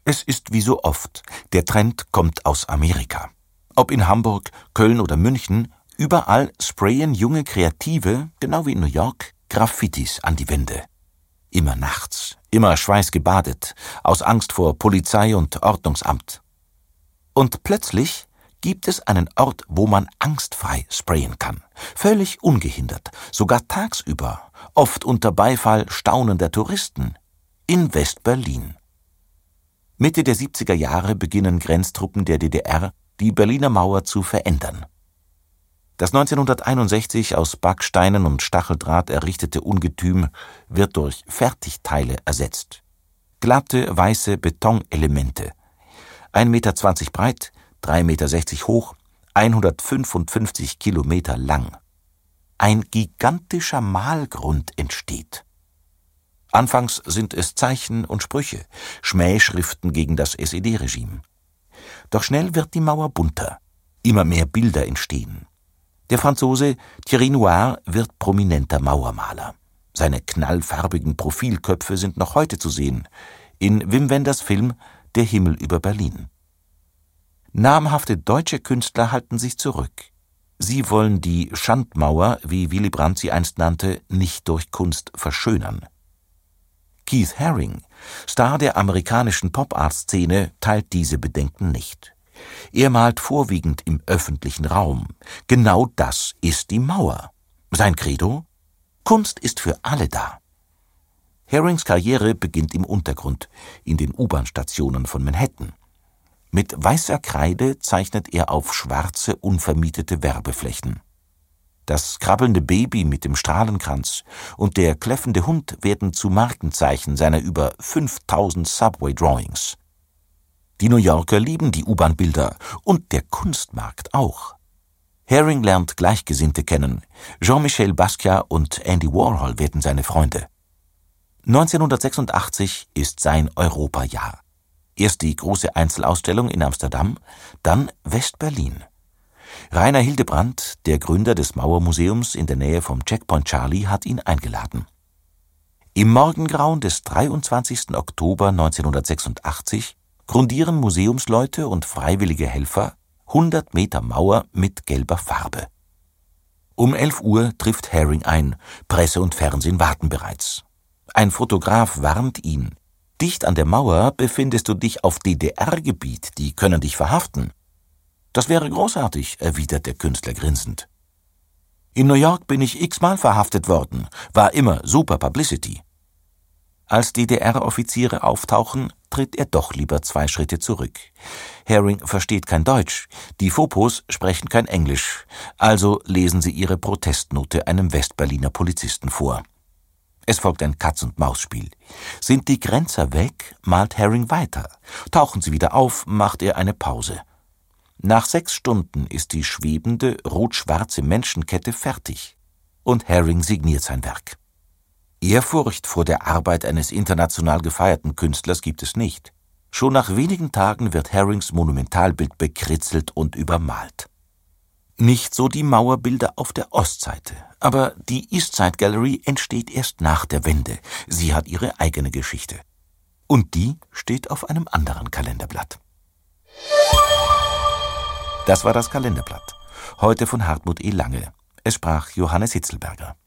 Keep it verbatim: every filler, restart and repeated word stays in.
Es ist wie so oft, der Trend kommt aus Amerika. Ob in Hamburg, Köln oder München, überall sprayen junge Kreative, genau wie in New York, Graffitis an die Wände. Immer nachts, immer schweißgebadet, aus Angst vor Polizei und Ordnungsamt. Und plötzlich gibt es einen Ort, wo man angstfrei sprayen kann, völlig ungehindert, sogar tagsüber, oft unter Beifall staunender Touristen, in West-Berlin. Mitte der siebziger Jahre beginnen Grenztruppen der D D R, die Berliner Mauer zu verändern. Das neunzehnhunderteinundsechzig aus Backsteinen und Stacheldraht errichtete Ungetüm wird durch Fertigteile ersetzt. Glatte, weiße Betonelemente. ein Meter zwanzig breit, drei Meter sechzig hoch, hundertfünfundfünfzig Kilometer lang. Ein gigantischer Malgrund entsteht. Anfangs sind es Zeichen und Sprüche, Schmähschriften gegen das S E D-Regime. Doch schnell wird die Mauer bunter. Immer mehr Bilder entstehen. Der Franzose Thierry Noir wird prominenter Mauermaler. Seine knallfarbigen Profilköpfe sind noch heute zu sehen, in Wim Wenders Film »Der Himmel über Berlin«. Namhafte deutsche Künstler halten sich zurück. Sie wollen die Schandmauer, wie Willy Brandt sie einst nannte, nicht durch Kunst verschönern. Keith Haring, Star der amerikanischen Pop-Art-Szene, teilt diese Bedenken nicht. Er malt vorwiegend im öffentlichen Raum. Genau das ist die Mauer. Sein Credo? Kunst ist für alle da. Harings Karriere beginnt im Untergrund, in den U-Bahn-Stationen von Manhattan. Mit weißer Kreide zeichnet er auf schwarze, unvermietete Werbeflächen. Das krabbelnde Baby mit dem Strahlenkranz und der kläffende Hund werden zu Markenzeichen seiner über fünftausend Subway-Drawings. Die New Yorker lieben die U-Bahn-Bilder und der Kunstmarkt auch. Haring lernt Gleichgesinnte kennen. Jean-Michel Basquiat und Andy Warhol werden seine Freunde. neunzehnhundertsechsundachtzig ist sein Europajahr. Erst die große Einzelausstellung in Amsterdam, dann West-Berlin. Rainer Hildebrandt, der Gründer des Mauermuseums in der Nähe vom Checkpoint Charlie, hat ihn eingeladen. Im Morgengrauen des dreiundzwanzigsten Oktober neunzehnhundertsechsundachtzig grundieren Museumsleute und freiwillige Helfer hundert Meter Mauer mit gelber Farbe. Um elf Uhr trifft Haring ein, Presse und Fernsehen warten bereits. Ein Fotograf warnt ihn: Dicht an der Mauer befindest du dich auf D D R-Gebiet, die können dich verhaften. Das wäre großartig, erwidert der Künstler grinsend. In New York bin ich x-mal verhaftet worden, war immer super Publicity. Als D D R-Offiziere auftauchen, tritt er doch lieber zwei Schritte zurück. Haring versteht kein Deutsch, die Fopos sprechen kein Englisch, also lesen sie ihre Protestnote einem Westberliner Polizisten vor. Es folgt ein Katz-und-Maus-Spiel. Sind die Grenzer weg, malt Haring weiter. Tauchen sie wieder auf, macht er eine Pause. Nach sechs Stunden ist die schwebende, rot-schwarze Menschenkette fertig und Haring signiert sein Werk. Ehrfurcht vor der Arbeit eines international gefeierten Künstlers gibt es nicht. Schon nach wenigen Tagen wird Harings Monumentalbild bekritzelt und übermalt. Nicht so die Mauerbilder auf der Ostseite, aber die Eastside Gallery entsteht erst nach der Wende. Sie hat ihre eigene Geschichte. Und die steht auf einem anderen Kalenderblatt. Das war das Kalenderblatt. Heute von Hartmut E. Lange. Es sprach Johannes Hitzelberger.